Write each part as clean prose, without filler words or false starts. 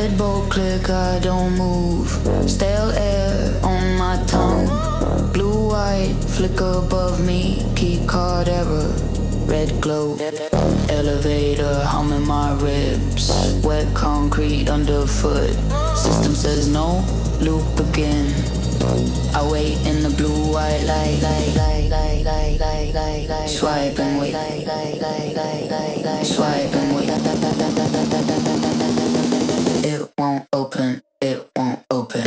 Deadbolt click, I don't move. Stale air on my tongue. Blue white flicker above me. Key card error. Red glow. Elevator humming my ribs. Wet concrete underfoot. System says no. Loop again. I wait in the blue white light. Swipe and wait. Swipe and wait. It won't open. It won't open.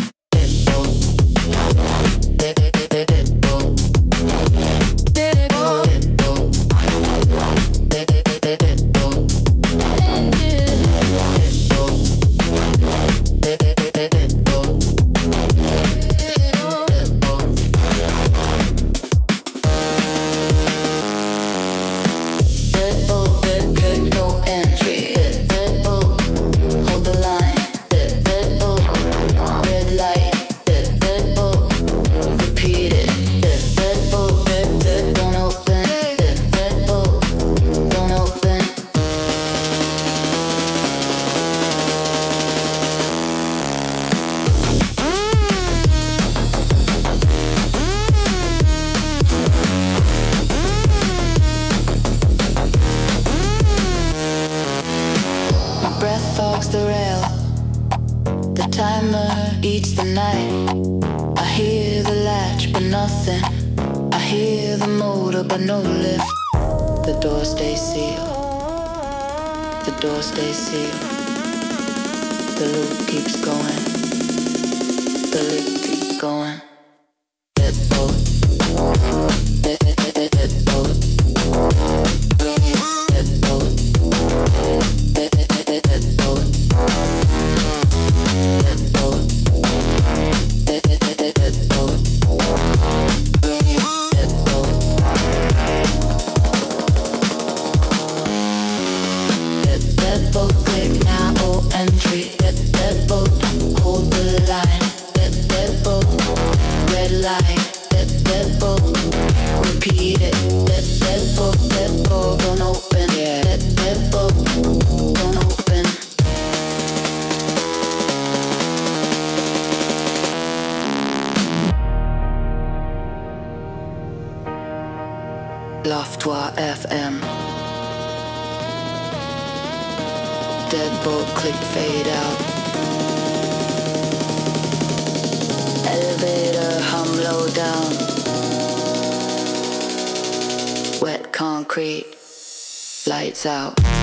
Loftoir FM. Deadbolt click fade out. Elevator hum low down. Wet concrete, lights out.